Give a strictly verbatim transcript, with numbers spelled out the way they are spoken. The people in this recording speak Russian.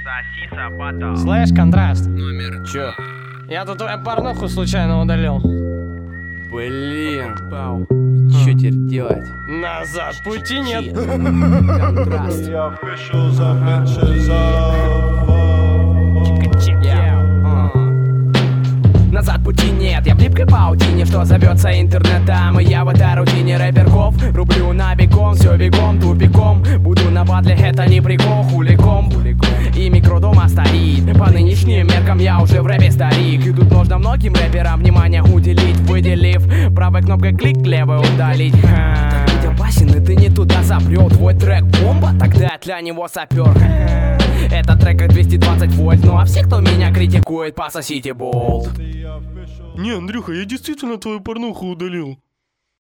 Слышь, Контраст, Номер. Чё? я тут твою порнуху случайно удалил. Блин. Чё теперь делать? Назад пути нет. Контраст. Назад пути нет, я в липкой паутине, что зовется интернетом. И я в этой рутине рэперков рублю на бегом, все бегом, тупиком. Буду на батле, это не прикол, хуликом. И микро дома стоит, по нынешним меркам я уже в рэпе старик. И тут нужно многим рэперам внимание уделить, выделив правой кнопкой клик, левой удалить. Так будь опасен, и ты не туда запрёл. Твой трек бомба, тогда я для него сапер. Этот трек как двести двадцать вольт. Ну а все, кто меня критикует, пососите болт. Не, Андрюха, я действительно твою порнуху удалил.